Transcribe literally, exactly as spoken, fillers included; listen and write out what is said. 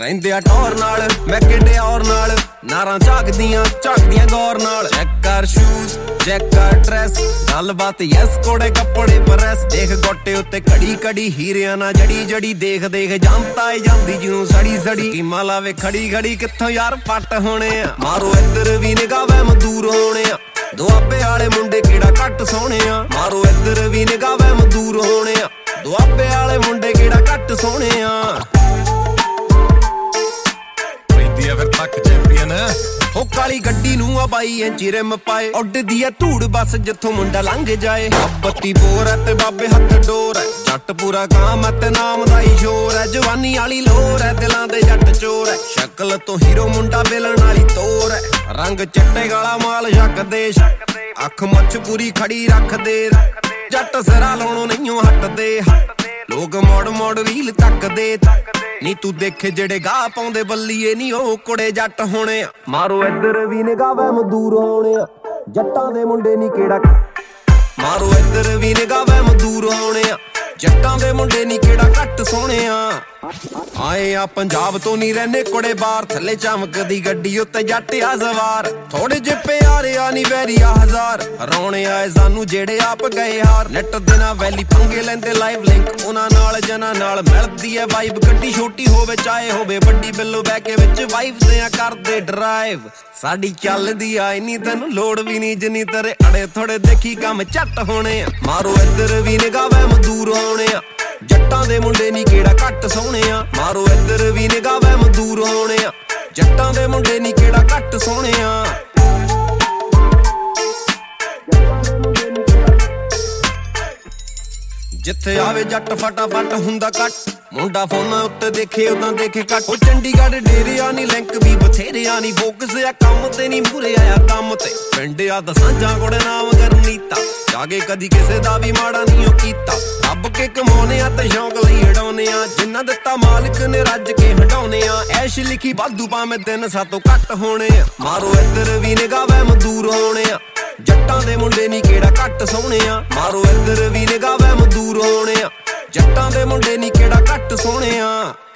ਰਹਿੰਦੇ ਆ ਟੌਰ ਨਾਲ ਮੈਂ ਕਿੱਡੇ ਔਰ ਨਾਲ ਨਾਰਾਂ ਝਾਕਦੀਆਂ ਝਾਕਦੀਆਂ ਗੌਰ ਨਾਲ ਚੈੱਕ ਕਰ ਸ਼ੂਜ਼ ਚੈੱਕ ਕਰ ਡਰੈਸ ਗੱਲਬਾਤ ਯੈਸ ਕੋੜੇ ਕੱਪੜੇ ਪ੍ਰੈਸ ਦੇਖ ਗੋਟੇ ਉੱਤੇ ਘੜੀ ਘੜੀ ਹੀਰਿਆਂ ਨਾਲ ਜੜੀ ਜੜੀ ਦੇਖ ਦੇਖ ਜੰਮਤਾ ਏ ਜਾਂਦੀ ਜਿਹਨੂੰ ਸੜੀ ਸੜੀ ਕੀਮਾ ਲਾਵੇ ਖੜੀ ਖੜੀ ਕਿੱਥੋਂ ਯਾਰ ਪੱਟ ਹੋਣੇ ਆ ਮਾਰੋ ਇੱਧਰ ਵੀ ਨਿਗਾਹ ਵਹਿ ਮਦੂਰ ਹੋਣੇ ਆ ਦੁਆਬੇ ਵਾਲੇ ਮੁੰਡੇ ਕਿਹੜਾ ਘੱਟ ਸੋਹਣੇ ਆ ਮਾਰੋ ਇੱਧਰ ਵੀ ਨਿਗਾਹ ਵਹਿ ਮਦੂਰ ਹੋਣੇ ਆ ਦੁਆਬੇ ਵਾਲੇ ਮੁੰਡੇ ਕਿਹੜਾ ਘੱਟ ਸੋਹਣੇ ਆ ਫਿਰ ਤੱਕ ਚੈਂਪੀਅਨ ਹੋ ਕਾਲੀ ਗੱਡੀ ਨੂੰ ਆ ਬਾਈ ਇੰਚੀ ਰਿਮ ਪਾਏ ਉੱਡਦੀ ਐ ਧੂੜ ਬੱਸ ਜਿੱਥੋਂ ਮੁੰਡਾ ਲੰਘ ਜਾਏ ਬੱਤੀ ਬੋਰ ਐ ਤੇ ਬਾਬੇ ਹੱਥ ਡੋਰ ਐ ਜੱਟ ਪੂਰਾ ਕਾਮ ਐ ਤੇ ਨਾਮ ਦਾ ਹੀ ਸ਼ੋਰ ਐ ਜਵਾਨੀ ਵਾਲੀ ਲੋਰ ਐ ਦਿਲਾਂ ਦੇ ਜੱਟ ਚੋਰ ਐ ਸ਼ਕਲ ਤੋਂ ਹੀਰੋ ਮੁੰਡਾ ਬੇਲਣ ਵਾਲੀ ਤੋਰ ਐ ਰੰਗ ਚਿੱਟੇ ਗਾਲਾ ਮਾਲ ਛੱਕ ਦੇਸ਼ ਅੱਖ ਮੱਛ ਪੂਰੀ ਖੜੀ ਰੱਖਦੇ ਜੱਟ ਸਿਰਾ ਲਾਉਣੋਂ ਨਹੀਂ ਹਟਦੇ ਲੋਕ ਮੋੜ ਮੋੜ ਰੀਲ ਤੱਕਦੇ ਨੀ ਤੂੰ ਦੇਖੇ ਜਿਹੜੇ ਗਾਹ ਪਾਉਂਦੇ ਬੱਲੀਏ ਨੀ ਉਹ ਕੁੜੇ ਜੱਟ ਹੋਣੇ ਆ ਮਾਰੋ ਇੱਧਰ ਵੀ ਨਿਗਾਹ ਵਹਿ ਮਦੂਰ ਹੋਣੇ ਆ ਜੱਟਾਂ ਦੇ ਮੁੰਡੇ ਨੀ ਕਿਹੜਾ ਮਾਰੋ ਇੱਧਰ ਵੀ ਨਿਗਾਹ ਵਹਿ ਮਦੂਰ ਹੋਣੇ ਆ ਜੱਟਾਂ ਦੇ ਮੁੰਡੇ ਨੀ ਕਿਹੜਾ ਘੱਟ ਸੋਹਣੇ ਆ ਆਏ ਆ ਪੰਜਾਬ ਤੋਂ ਨੀ ਰਹਿੰਦੇ ਕੁੜੇ ਬਾਹਰ ਥੱਲੇ ਚਮਕਦੀ ਗੱਡੀ ਉੱਤੇ ਜੱਟ ਆ ਸਵਾਰ ਥੋੜੇ ਜਿਹੇ ਪਿਆਰੇ ਆ ਨੀ ਵੈਰੀਆ ਹਜ਼ਾਰ ਰੌਣੇ ਆਏ ਸਾਨੂੰ ਜਿਹੜੇ ਆਪ ਗਏ ਹਾਰ ਨੈਟ ਦੇ ਨਾਲ ਵੈਲੀ ਪੰਗੇ ਲੈਂਦੇ ਲਾਈਵ ਲਿੰਕ ਉਹਨਾਂ ਨਾਲ ਜਨਾਂ ਨਾਲ ਮਿਲਦੀ ਐ ਵਾਈਬ ਗੱਡੀ ਛੋਟੀ ਹੋਵੇ ਚਾਹੇ ਹੋਵੇ ਵੱਡੀ ਬਿੱਲੋ ਬਹਿ ਕੇ ਵਿੱਚ ਵਾਈਫ ਦੇ ਆ ਕਰਦੇ ਡਰਾਈਵ ਸਾਡੀ ਚੱਲਦੀ ਆਈ ਨੀ ਤੈਨੂੰ ਲੋੜ ਵੀ ਨੀ ਜਿੰਨੀ ਤੇਰੇ ਅੜੇ ਥੋੜੇ ਦੇਖੀ ਕੰਮ ਝੱਟ ਹੋਣੇ ਆ ਮਾਰੋ ਇੱਧਰ ਵੀ ਨਿਗਾਹ ਵਹਿ ਮਦੂਰ ਹੋਣੇ ਆ ਜੱਟਾਂ ਦੇ ਮੁੰਡੇ ਨੀ ਕਿਹੜਾ ਘੱਟ ਸੋਹਣੇ ਆ ਮਾਰੋ ਇੱਧਰ ਵੀ ਨਿਗਾਹ ਵਹਿ ਮਦੂਰ ਹੋਣੇ ਆ ਜੱਟਾਂ ਦੇ ਮੁੰਡੇ ਨੀ ਕਿਹੜਾ ਘੱਟ ਸੋਹਣੇ ਆ ਜਿੱਥੇ ਆਵੇ ਜੱਟ ਫਟਾਫਟ ਹੁੰਦਾ ਕੱਟ ਮੁੰਡਾ ਫੋਨਾਂ ਉੱਤੇ ਦੇਖੇ ਉਦਾਂ ਦੇਖੇ ਕੱਟ ਉਹ ਚੰਡੀਗੜ੍ਹ ਡੇਰਿਆ ਨੀ ਲਿੰਕ ਵੀ ਬਥੇਰਿਆ ਨੀ ਫੋਕਸ ਆ ਕੰਮ ਤੇ ਨੀ ਮੂਰੇ ਆਇਆ ਕੰਮ ਤੇ ਪਿੰਡ ਆ ਦਸਾਂਜਾਂ ਕੋੜੇ ਨਾਮ ਗਰਨੀਤਾ ਜਾਗੇ ਕਦੀ ਕਿਸੇ ਦਾ ਵੀ ਮਾੜਾ ਨਹੀਂ ਉਹ ਕੀਤਾ ਰੱਬ ਕੇ ਕਮਾਉਨੇ ਆ ਤੇ ਸ਼ੌਂਕ ਲਈ ਹਟਾਉਨੇ ਆ ਜਿੰਨਾ ਦਿੱਤਾ ਮਾਲਕ ਨੇ ਰੱਜ ਕੇ ਹਟਾਉਨੇ ਆ ਐਸ਼ ਲਿਖੀ ਵਾਧੂ ਭਾਵੇਂ ਦਿਨ ਸਾਤੋਂ ਘੱਟ ਹੋਣੇ ਆ ਮਾਰੋ ਇੱਧਰ ਵੀ ਨਿਗਾਹ ਵਹਿ ਮਦੂਰ ਹੋਣੇ ਆ ਜੱਟਾਂ ਦੇ ਮੁੰਡੇ ਨੀ ਕਿਹੜਾ ਘੱਟ ਸੋਹਣੇ ਆ ਮਾਰੋ ਇੱਧਰ ਵੀ ਨਿਗਾਹ ਵਹਿ ਮਦੂਰ ਹੋਣੇ ਆ ਜੱਟਾਂ ਦੇ ਮੁੰਡੇ ਨੀ ਕਿਹੜਾ ਘੱਟ ਸੋਹਣੇ ਆ